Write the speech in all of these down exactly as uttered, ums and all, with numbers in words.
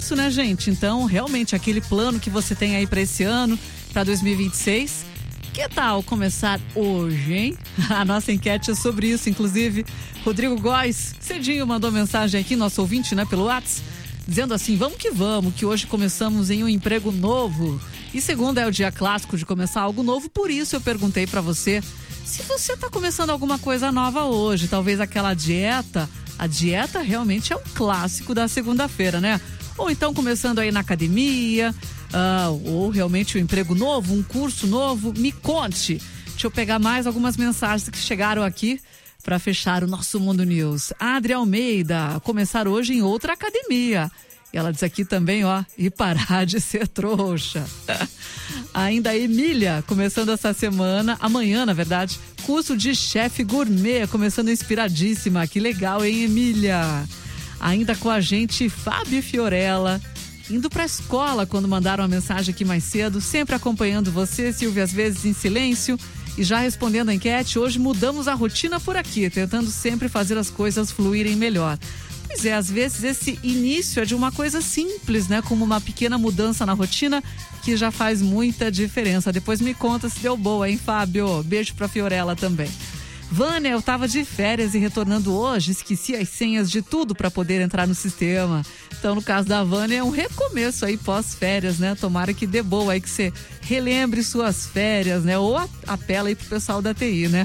Isso, né, gente? Então, realmente, aquele plano que você tem aí para esse ano, para dois mil e vinte e seis, que tal começar hoje, hein? A nossa enquete é sobre isso, inclusive, Rodrigo Góes, cedinho, mandou mensagem aqui, nosso ouvinte, né, pelo WhatsApp, dizendo assim, vamos que vamos, que hoje começamos em um emprego novo. E segunda é o dia clássico de começar algo novo, por isso eu perguntei para você se você tá começando alguma coisa nova hoje, talvez aquela dieta. A dieta realmente é um clássico da segunda-feira, né? Ou então começando aí na academia, uh, ou realmente um emprego novo, um curso novo. Me conte. Deixa eu pegar mais algumas mensagens que chegaram aqui para fechar o nosso Mundo News. A Adri Almeida, começar hoje em outra academia. E ela diz aqui também, ó, e parar de ser trouxa. Ainda a Emília, começando essa semana, amanhã, na verdade, curso de chefe gourmet, começando inspiradíssima. Que legal, hein, Emília? Ainda com a gente, Fábio Fiorella, indo para a escola quando mandaram a mensagem aqui mais cedo, sempre acompanhando você, Silvia, às vezes em silêncio. E já respondendo a enquete, hoje mudamos a rotina por aqui, tentando sempre fazer as coisas fluírem melhor. Pois é, às vezes esse início é de uma coisa simples, né? Como uma pequena mudança na rotina que já faz muita diferença. Depois me conta se deu boa, hein, Fábio? Beijo pra Fiorella também. Vânia, eu tava de férias e retornando hoje, esqueci as senhas de tudo para poder entrar no sistema. Então, no caso da Vânia, é um recomeço aí pós-férias, né? Tomara que dê boa aí, que você relembre suas férias, né? Ou apela aí pro pessoal da T I, né?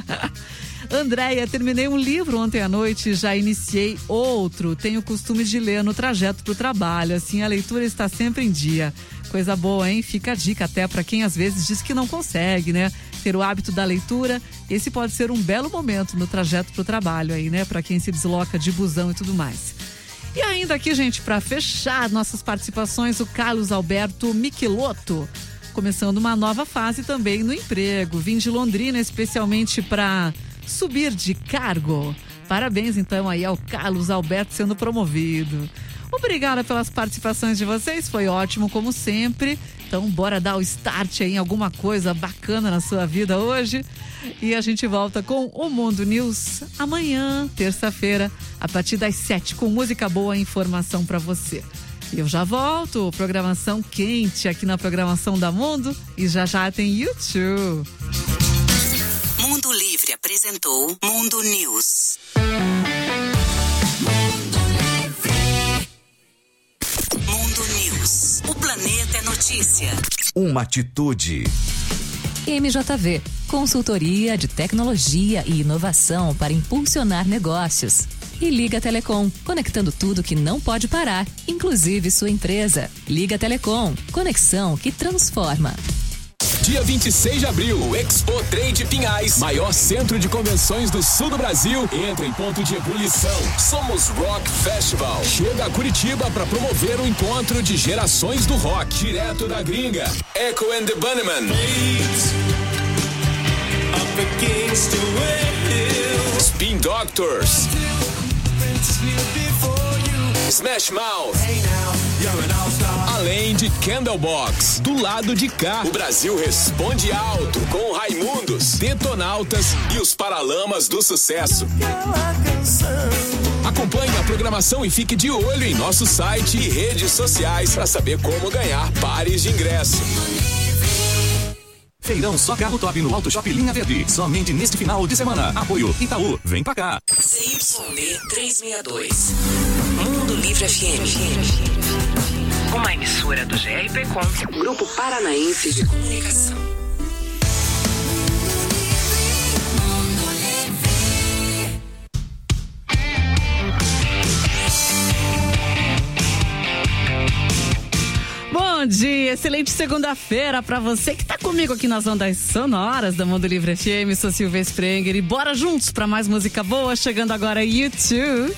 Andréia, terminei um livro ontem à noite, já iniciei outro. Tenho o costume de ler no trajeto pro trabalho, assim a leitura está sempre em dia. Coisa boa, hein? Fica a dica até para quem às vezes diz que não consegue, né? Ter o hábito da leitura, esse pode ser um belo momento no trajeto pro trabalho aí, né? Para quem se desloca de busão e tudo mais. E ainda aqui, gente, para fechar nossas participações, o Carlos Alberto Michelotto, começando uma nova fase também no emprego. Vim de Londrina especialmente para subir de cargo. Parabéns então aí ao Carlos Alberto sendo promovido. Obrigada pelas participações de vocês, foi ótimo como sempre. Então bora dar o start aí em alguma coisa bacana na sua vida hoje. E a gente volta com o Mundo News amanhã, terça-feira, a partir das sete, com música boa e informação pra você. E eu já volto, programação quente aqui na programação da Mundo, e já já tem YouTube. Mundo Livre apresentou Mundo News. Mundo News. O planeta é notícia. Uma atitude. M J V, consultoria de tecnologia e inovação para impulsionar negócios. E Liga Telecom, conectando tudo que não pode parar, inclusive sua empresa. Liga Telecom, conexão que transforma. Dia vinte e seis de abril, o Expo Trade Pinhais, maior centro de convenções do sul do Brasil, entra em ponto de ebulição. Somos Rock Festival. Chega a Curitiba para promover o encontro de gerações do rock, direto da gringa. Echo and the Bunnymen. Spin Doctors. Smash Mouth. Além de Candlebox, do lado de cá, o Brasil responde alto com Raimundos, Detonautas e os Paralamas do Sucesso. Acompanhe a programação e fique de olho em nosso site e redes sociais para saber como ganhar pares de ingresso. Feirão Só Carro Top no Auto Shop Linha Verde. Somente neste final de semana. Apoio Itaú. Vem pra cá. C Y B trezentos e sessenta e dois. Mundo Livre F M. Uma emissora do G R P Com. Grupo Paranaense de Comunicação. Bom dia, excelente segunda-feira pra você que tá comigo aqui nas ondas sonoras da Mundo Livre F M. Sou Silvia Sprenger e bora juntos pra mais música boa, chegando agora YouTube.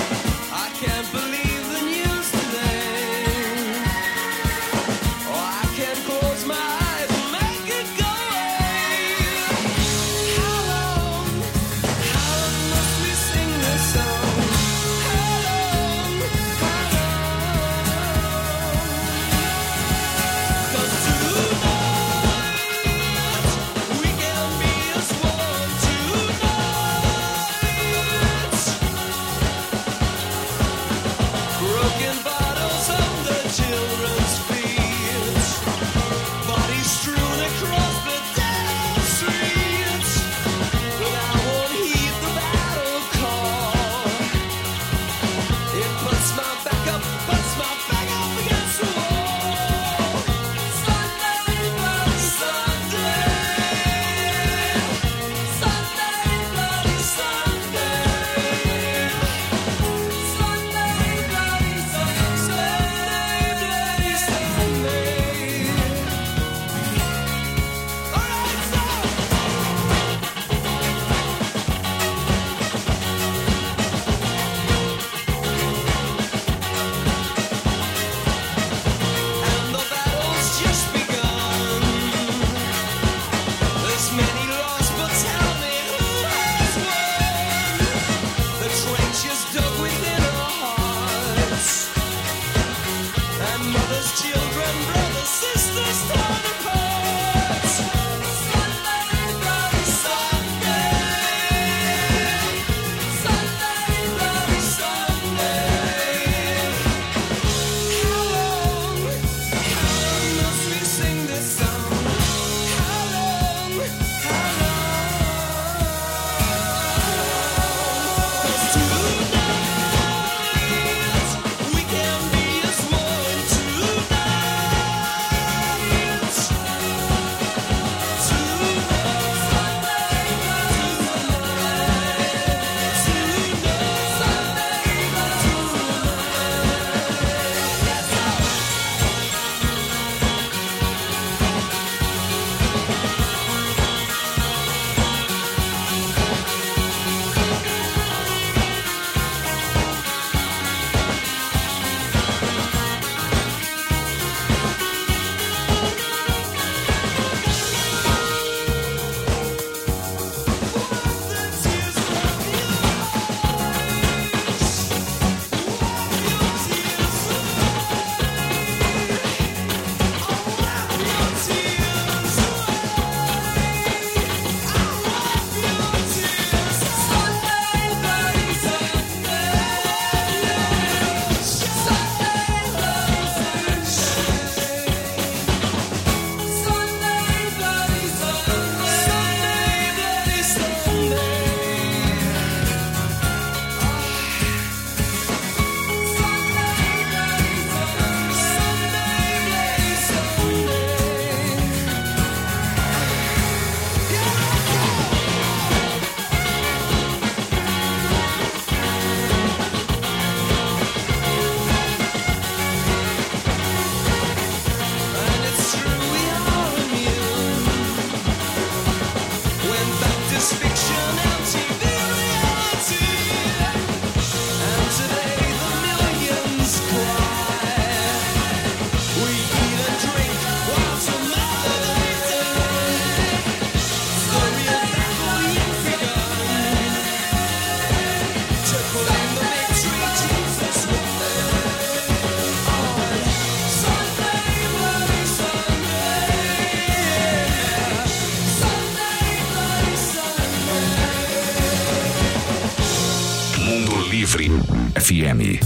I can't believe the news today. Oh, I Livre F M.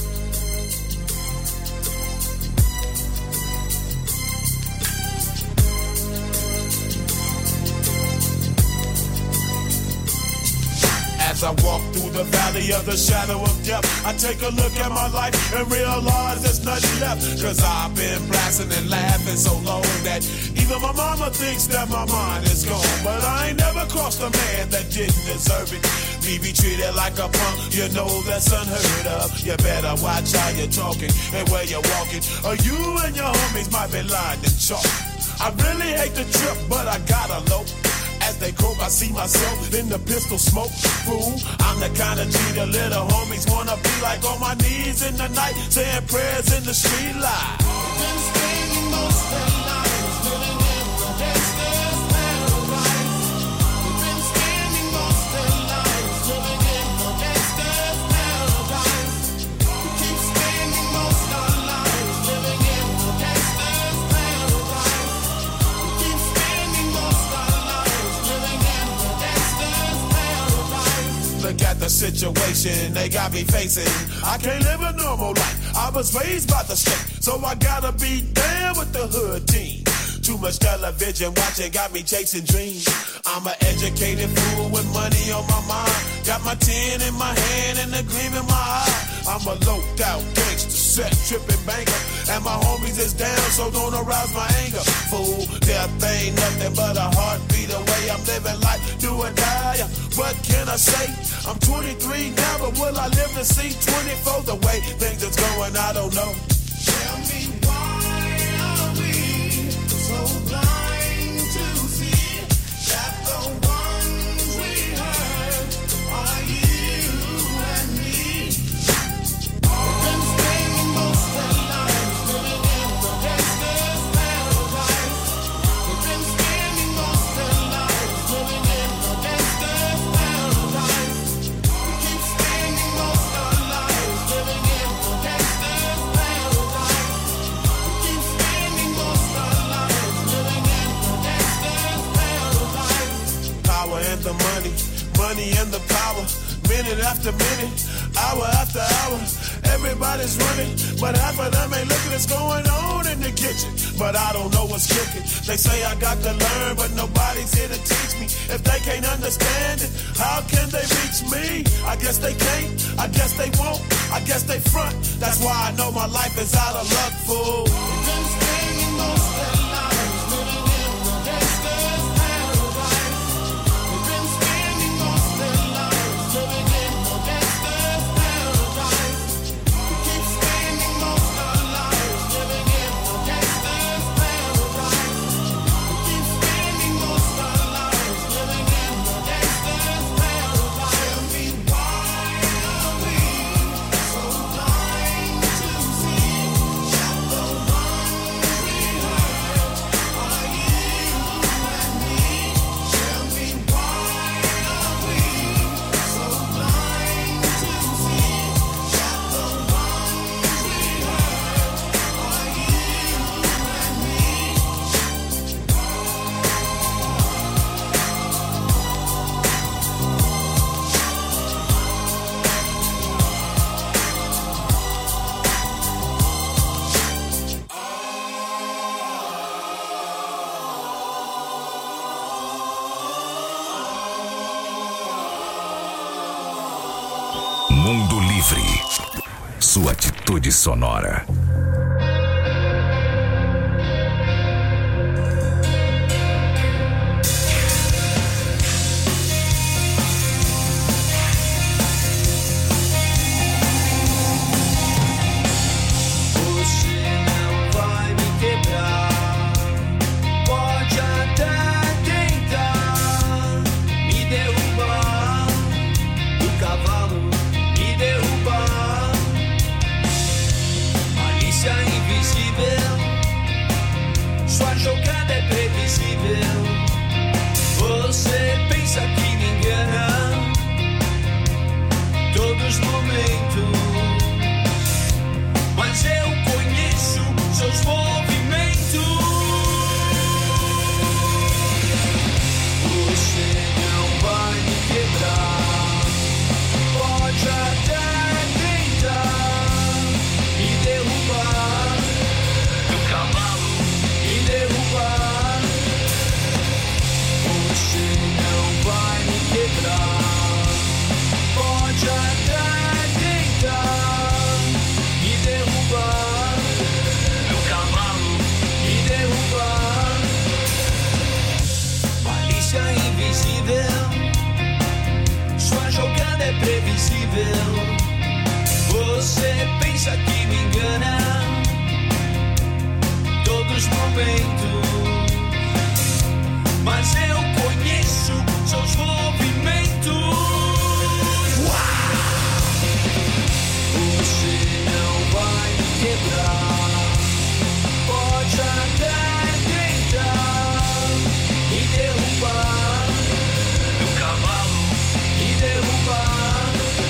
As I walk through the valley of the shadow of death, I take a look at my life and realize there's nothing left. Cause I've been blasting and laughing so long that even my mama thinks that my mind is gone. But I ain't never crossed a man that didn't deserve it. Me be treated like a punk, you know that's unheard of. You better watch how you're talking and where you're walking, or you and your homies might be lined in chalk. I really hate the trip, but I gotta low. As they croak, I see myself in the pistol smoke. Fool, I'm the kind of G the little homies wanna be like, on my knees in the night, saying prayers in the street light. Been spending most of their lives living in the gangster's paradise. We've been spending most of their lives living in the gangster's paradise. We keep spending most of our lives living in the gangster's paradise. We keep spending most of our lives living in the gangster's paradise. Look at the situation they got me facing. I can't live a normal life. I was raised by the state, so I gotta be down with the hood team. Too much television watching got me chasing dreams. I'm an educated fool with money on my mind. Got my tin in my hand and a gleam in my eye. I'm a loped out gangster, set tripping banker, and my homies is down, so don't arouse my anger. Fool, death ain't nothing but a heartbeat away. I'm living life, do or die. What can I say? I'm twenty-three now, but will I live to see twenty-four? The way things is going, I don't know. Tell me why are we so blind to see that the ones we hurt are you and me? We've been spending most of our lives living in the gangster's paradise. We've been spending most of our lives living in the gangster's paradise. We keep spending most of our lives living in the gangster's paradise. We keep spending most of our lives living in the gangster's paradise. Power and the money, money and the power. Minute after minute, hour after hour, everybody's running, but half of them ain't looking what's going on in the kitchen. But I don't know what's cooking. They say I got to learn, but nobody's here to teach me. If they can't understand it, how can they reach me? I guess they can't, I guess they won't, I guess they front. That's why I know my life is out of luck, fool. We've been spending most of our lives living in the gangster's paradise. We've been spending most of our lives living in the gangster's paradise. We keep spending most of our lives living in the gangster's paradise. We keep spending most of our lives living in the gangster's paradise. Tell me why are we so blind to see that the ones we hurt are you and me? Tell me why are we so blind to see that the ones we hurt are you and me? Mundo Livre. Sua atitude sonora. Você não vai me quebrar, pode até tentar me invisível. Sua jogada é previsível. Você pensa que me engana todos os momentos, mas eu conheço seus movimentos. Uau! Você não vai me quebrar, pode até tentar me derrubar do cavalo, me derrubar.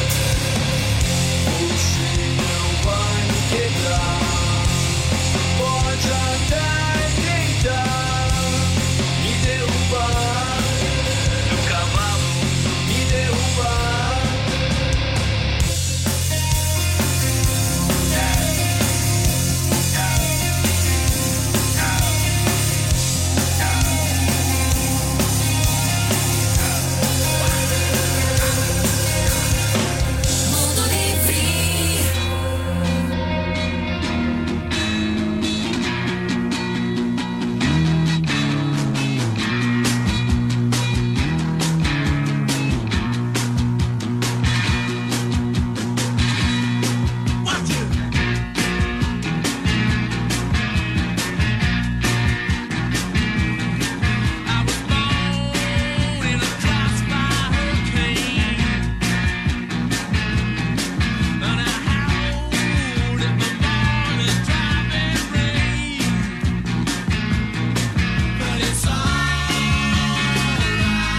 Você não vai me quebrar, pode até tentar me derrubar do cavalo, me derrubar. Mundo Livre. I was born in a class by hurricane, and I howled in the morning driving rain. But it's alright.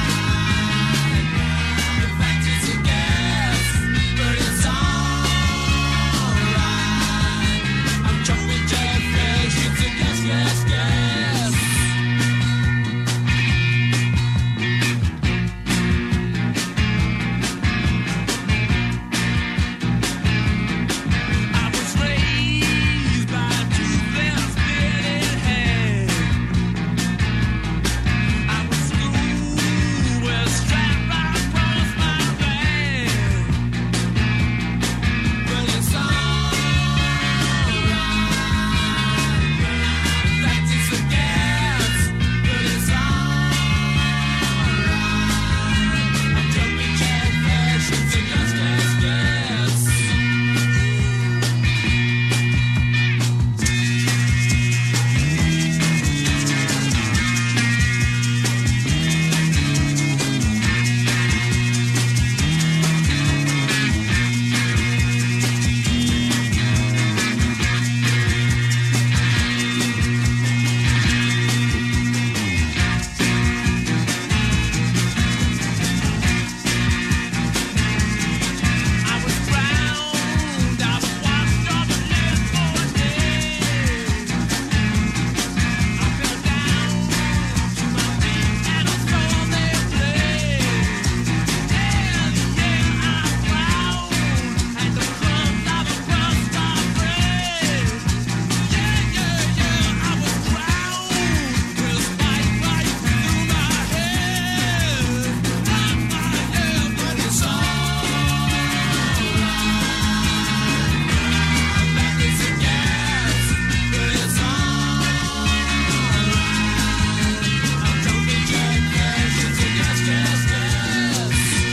In fact, it's a gas, but it's alright. I'm jumping jellyfish, it's a gas, gas, gas. I was raised by a toothless bearded head. I was schooled with a strap right across my back. But it's alright. In fact, it's a gas, but it's alright. I'm jumping jellyfish, it's a gas, gas, gas. I was drowned, I was washed up and left for dead. I fell down to my feet and I saw their blade. And yeah, I frowned at the crumbs I've across my bread. Yeah, yeah, yeah, I was drowned with a spike right through my head. Not my head, but it's Back is a gas, but it's alright. I'm jumping jellyfish, it's a gas, gas, gas.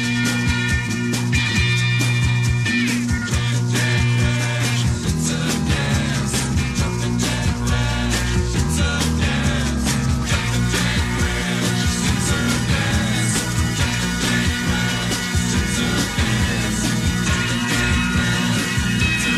Jumping jellyfish, it's a gas. Jumping jellyfish, it's a gas. Jumping jellyfish, it's a gas. Jumping jellyfish, it's a gas. Jumping jellyfish, it's a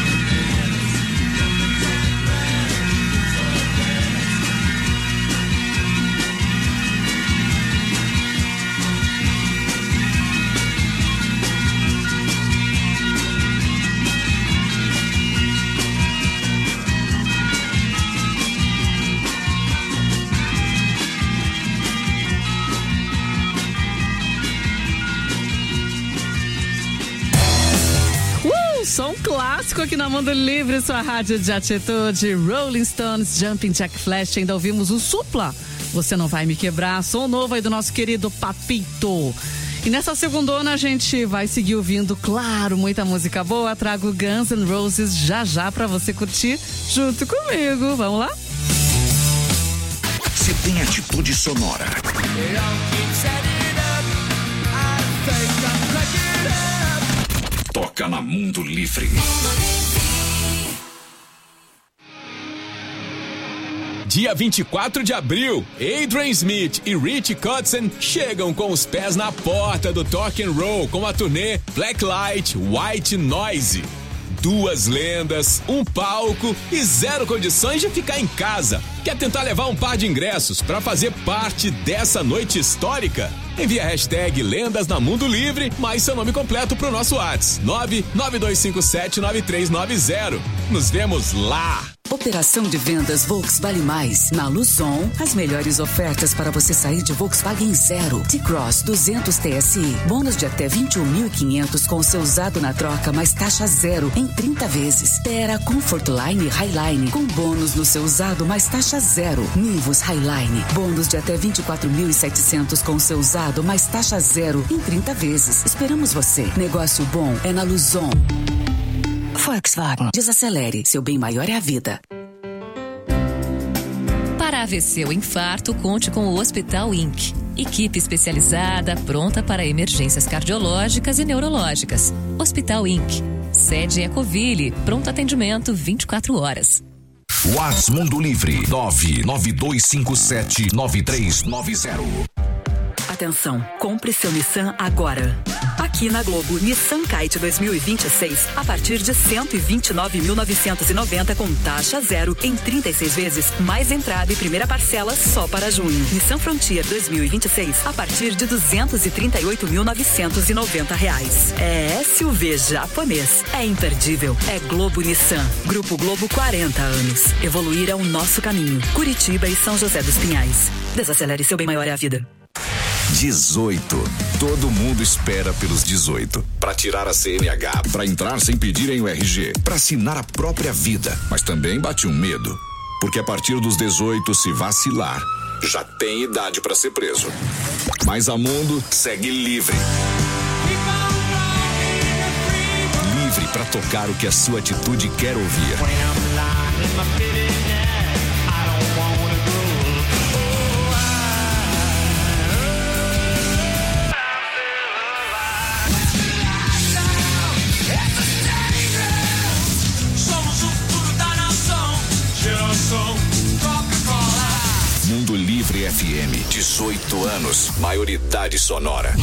Uh, som clássico aqui na Mundo Livre, sua rádio de atitude. Rolling Stones, Jumping Jack Flash. Ainda ouvimos o Supla, Você Não Vai Me Quebrar. Som novo aí do nosso querido Papito. E nessa segundona a gente vai seguir ouvindo, claro, muita música boa. Trago Guns N' Roses já já pra você curtir junto comigo. Vamos lá? Se tem atitude sonora, It all keeps adding up. toca na Mundo Livre. Dia vinte e quatro de abril, Adrian Smith e Rich Kotzen chegam com os pés na porta do Talk and Roll com a turnê Black Light, White Noise. Duas lendas, um palco e zero condições de ficar em casa. Quer tentar levar um par de ingressos para fazer parte dessa noite histórica? Envie a hashtag Lendas na Mundo Livre, mais seu nome completo pro nosso WhatsApp nove nove dois cinco sete nove três nove zero. Nos vemos lá! Operação de vendas Volks Vale Mais. Na Luzon, as melhores ofertas para você sair de Volkswagen Zero. T-Cross duzentos T S I. Bônus de até vinte e um mil e quinhentos com o seu usado na troca, mais taxa zero em trinta vezes. Terra Comfortline Highline com bônus no seu usado, mais taxa zero. Nivus Highline. Bônus de até vinte e quatro mil e setecentos com o seu usado, mais taxa zero em trinta vezes. Esperamos você. Negócio bom é na Luzon. Volkswagen. Desacelere. Seu bem maior é a vida. Para A V C ou infarto, conte com o Hospital Inc. Equipe especializada, pronta para emergências cardiológicas e neurológicas. Hospital Inc. Sede Ecoville. Pronto atendimento vinte e quatro horas. WhatsApp Mundo Livre nove nove dois cinco sete nove três nove zero. Atenção, compre seu Nissan agora. Aqui na Globo, Nissan Kite dois mil e vinte e seis, a partir de cento e vinte e nove mil novecentos e noventa com taxa zero em trinta e seis vezes, mais entrada e primeira parcela só para junho. Nissan Frontier dois mil e vinte e seis, a partir de duzentos e trinta e oito mil novecentos e noventa reais. É S U V japonês, é imperdível, é Globo Nissan. Grupo Globo, quarenta anos. Evoluir é o nosso caminho. Curitiba e São José dos Pinhais. Desacelere, seu bem maior é a vida. dezoito. Todo mundo espera pelos dezoito. Para tirar a C N H, para entrar sem pedirem o R G, para assinar a própria vida. Mas também bate um medo. Porque a partir dos dezoito, se vacilar, já tem idade para ser preso. Mas a Mundo segue livre. Livre para tocar o que a sua atitude quer ouvir. Mundo Livre F M, dezoito anos, maioridade sonora.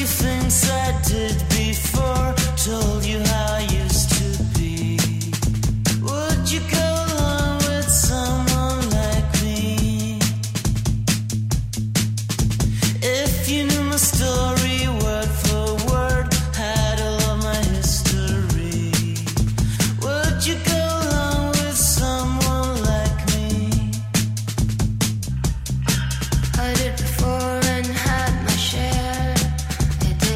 you things I did before, told you how I used to be. Would you go along with someone like me? If you knew my story word for word, had all of my history, would you go along with someone like me? I did before and had my share. It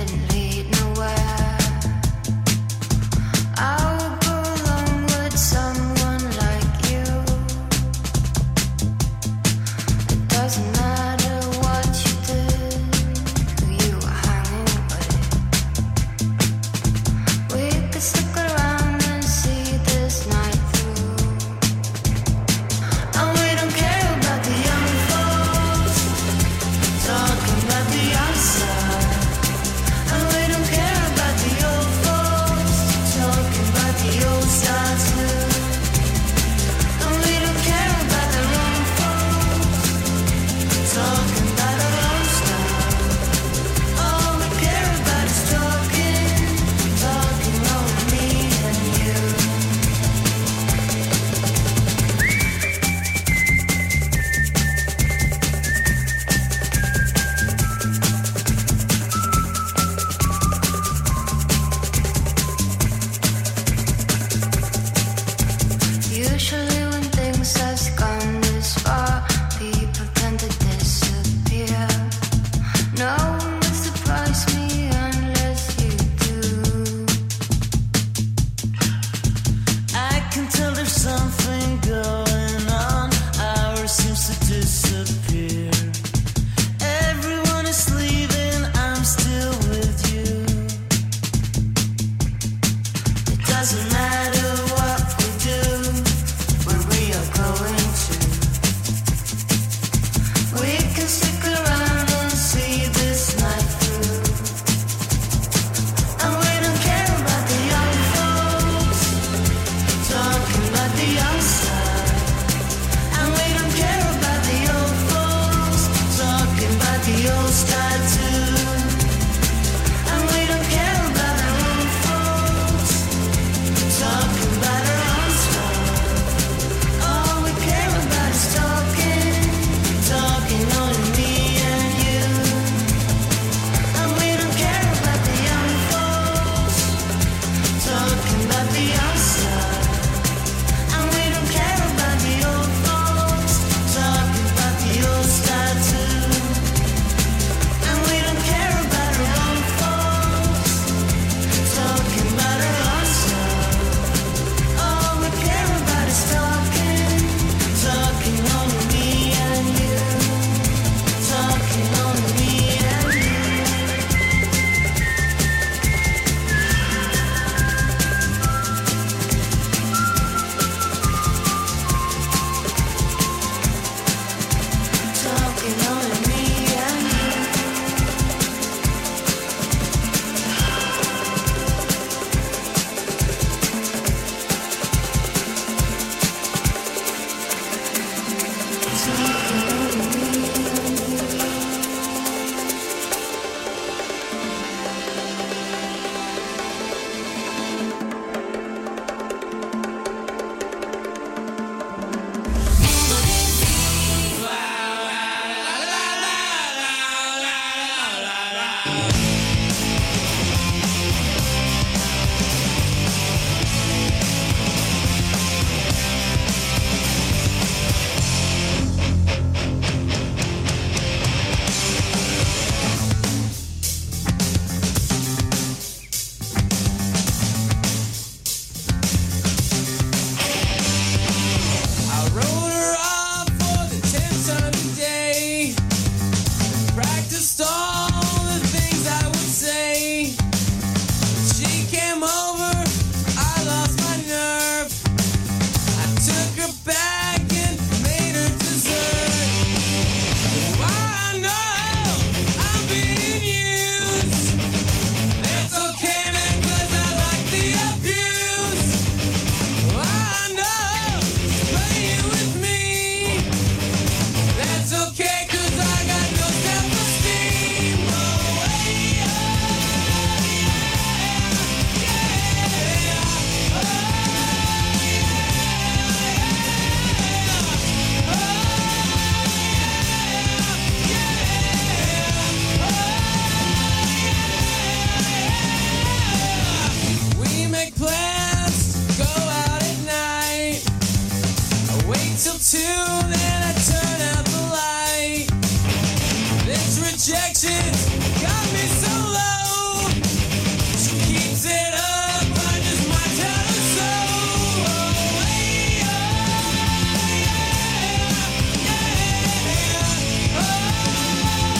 till two, then I turn out the light. This rejection got me so low. She keeps it up, I just might tell her so. Oh, hey, oh, yeah, yeah, oh,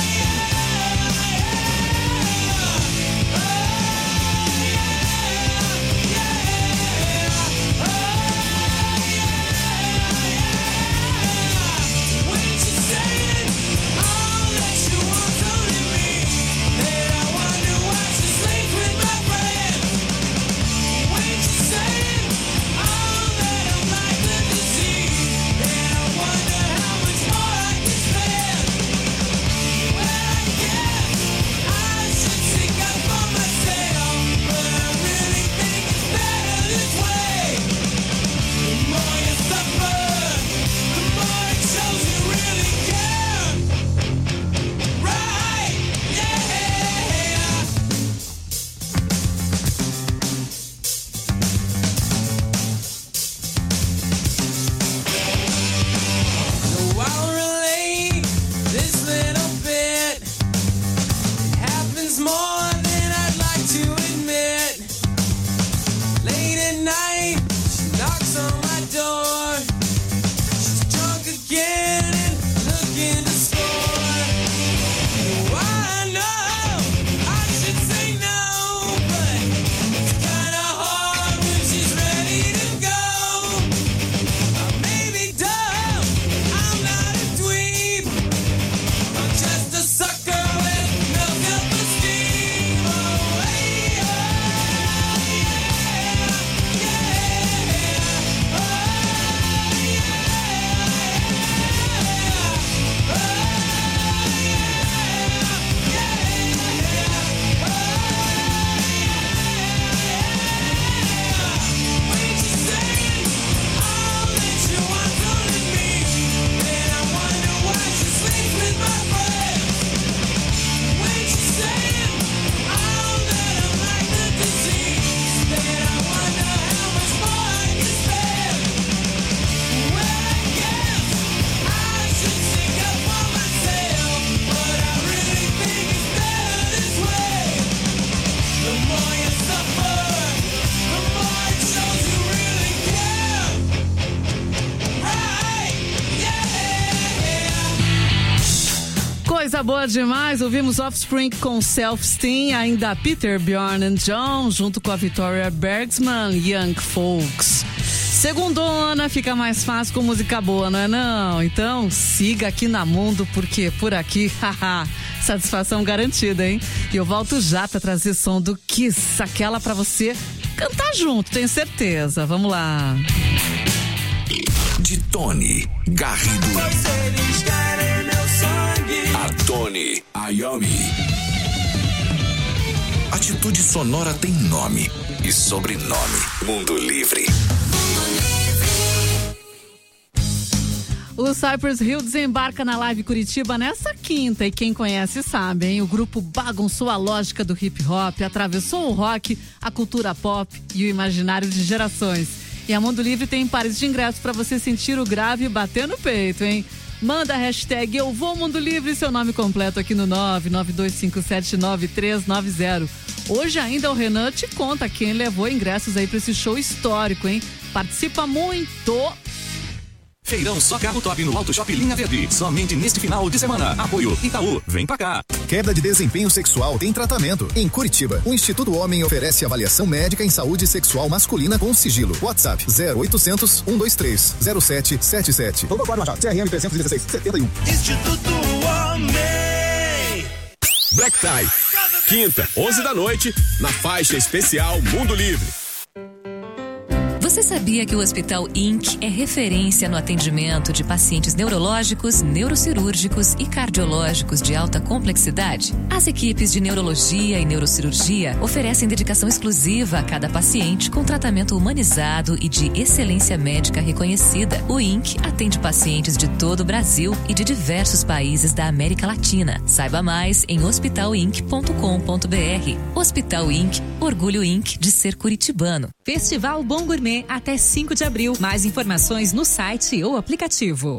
Coisa boa demais, ouvimos Offspring com Self-Esteem, ainda Peter, Bjorn and John, junto com a Victoria Bergsman, Young Folks. Segundona fica mais fácil com música boa, não é não? Então siga aqui na Mundo, porque por aqui, haha, satisfação garantida, hein? E eu volto já pra trazer som do Kiss, aquela pra você cantar junto, tenho certeza. Vamos lá. De Tony Garrido. Eles querem meu sangue. A Tony Iommi. Atitude sonora tem nome e sobrenome. Mundo Livre. O Cypress Hill desembarca na Live Curitiba nessa quinta e quem conhece sabe, hein? O grupo bagunçou a lógica do hip hop, atravessou o rock, a cultura pop e o imaginário de gerações. E a Mundo Livre tem pares de ingressos para você sentir o grave e bater no peito, hein? Manda a hashtag Eu Vou Mundo Livre e seu nome completo aqui no nove nove dois cinco sete nove três nove zero. Hoje ainda o Renan te conta quem levou ingressos aí para esse show histórico, hein? Participa muito! Feirão Só Carro Top no Auto Shop Linha Verde. Somente neste final de semana. Apoio Itaú. Vem pra cá. Queda de desempenho sexual tem tratamento. Em Curitiba, o Instituto Homem oferece avaliação médica em saúde sexual masculina com sigilo. WhatsApp zero oitocentos, um dois três, zero sete sete sete. Todo código Machado. C R M trezentos e dezesseis, setenta e um. Instituto Homem. Black Tie. Quinta, onze da noite, na faixa especial Mundo Livre. Você sabia que o Hospital Inc é referência no atendimento de pacientes neurológicos, neurocirúrgicos e cardiológicos de alta complexidade? As equipes de neurologia e neurocirurgia oferecem dedicação exclusiva a cada paciente com tratamento humanizado e de excelência médica reconhecida. O Inc atende pacientes de todo o Brasil e de diversos países da América Latina. Saiba mais em hospital inc ponto com ponto b r. Hospital Inc, orgulho Inc de ser curitibano. Festival Bom Gourmet até cinco de abril. Mais informações no site ou aplicativo.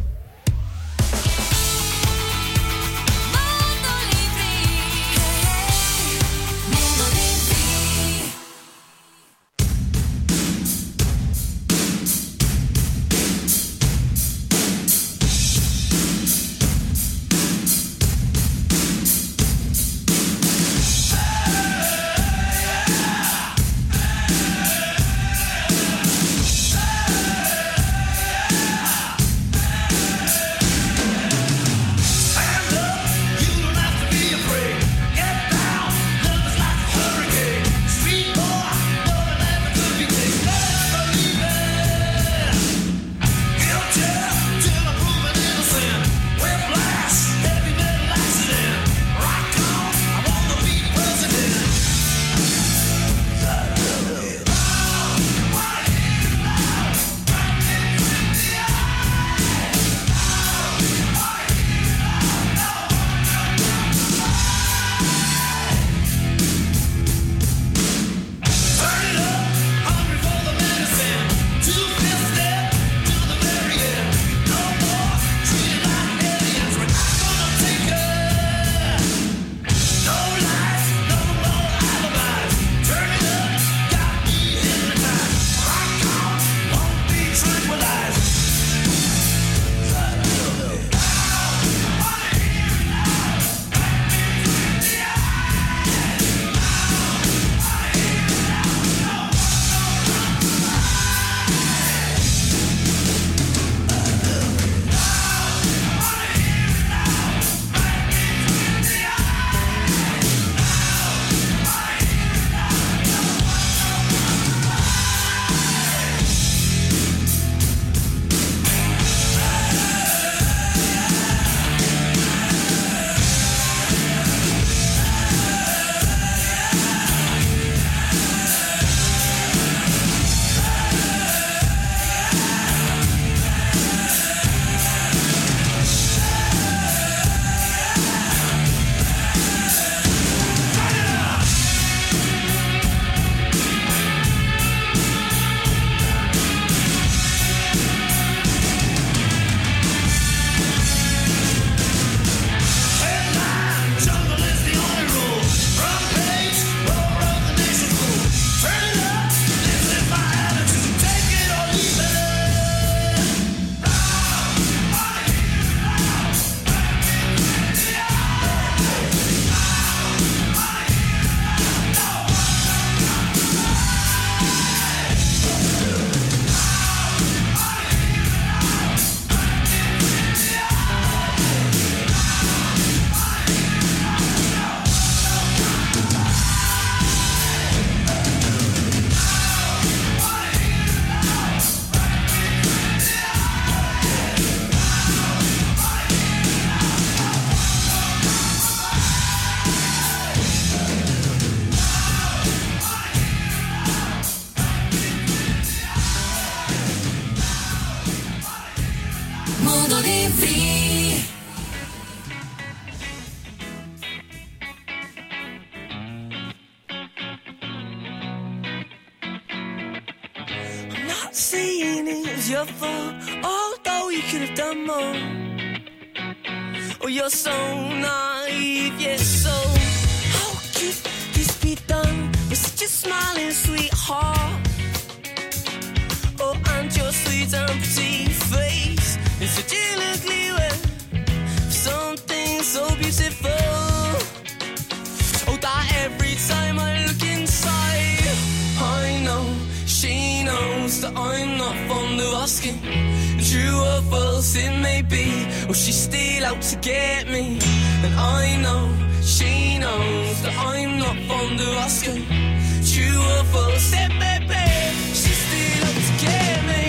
Saying it was your fault, although you could have done more. Oh, you're so naive, yes, so how could this be done with such a smiling sweetheart? Oh, and your sweet and pretty face is such an ugly way for something so beautiful. Oh, that every time I look inside, I know she knows that I'm not fond of asking. True or false it may be, or she's still out to get me. And I know she knows that I'm not fond of asking. True or false it may be, she's still out to get me.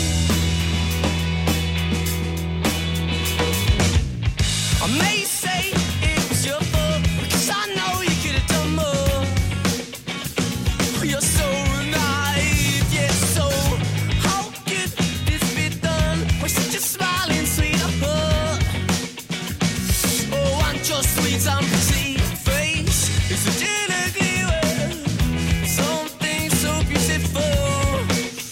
I may say it was your fault, because I know you could have done more. You're so naive, yeah, so how could this be done with such a smiling sweetheart? Oh, and your sweet and pretty face is such an ugly way, something so beautiful.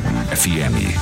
F M.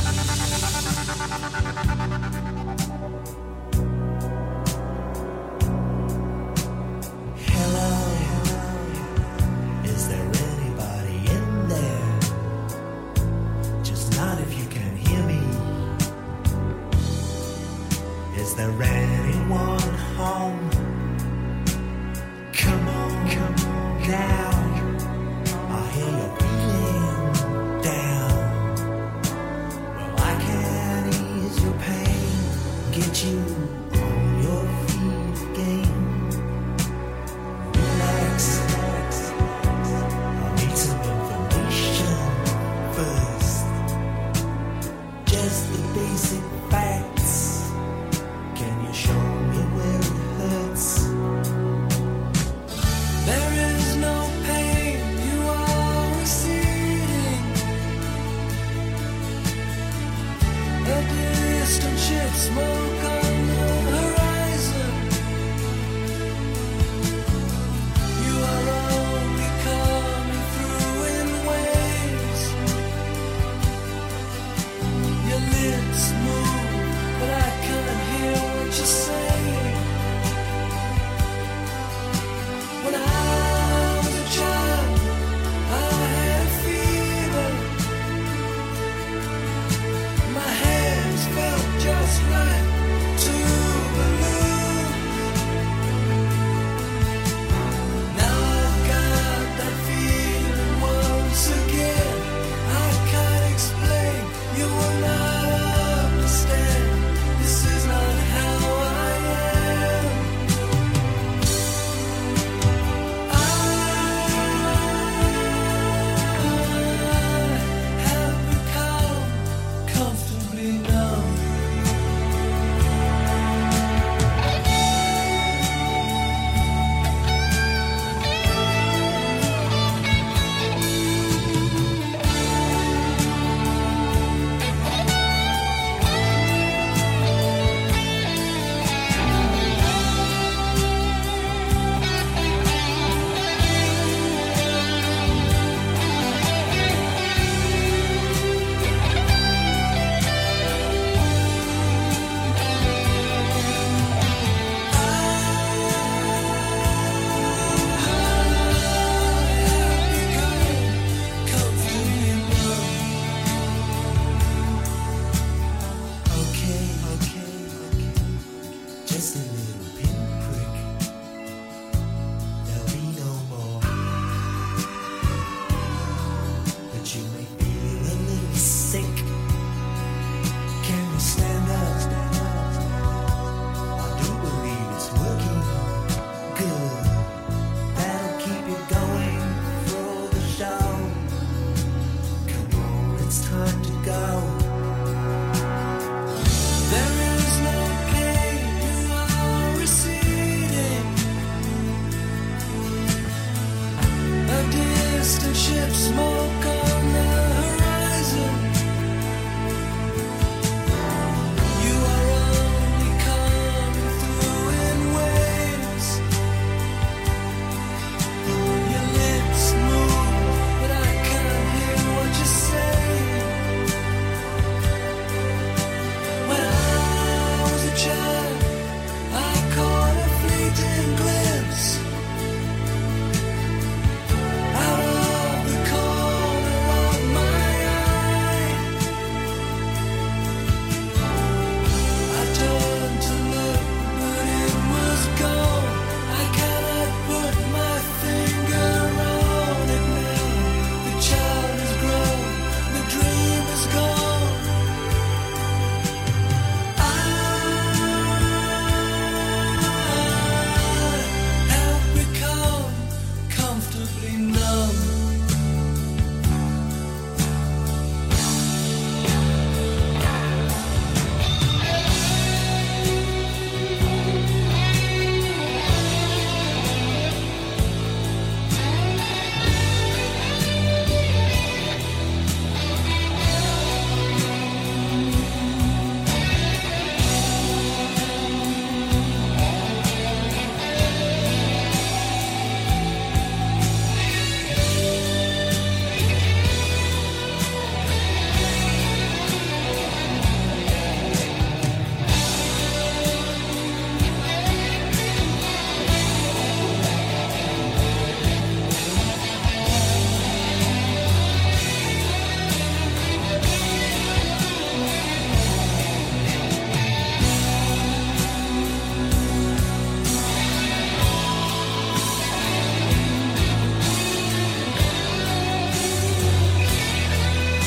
Smoke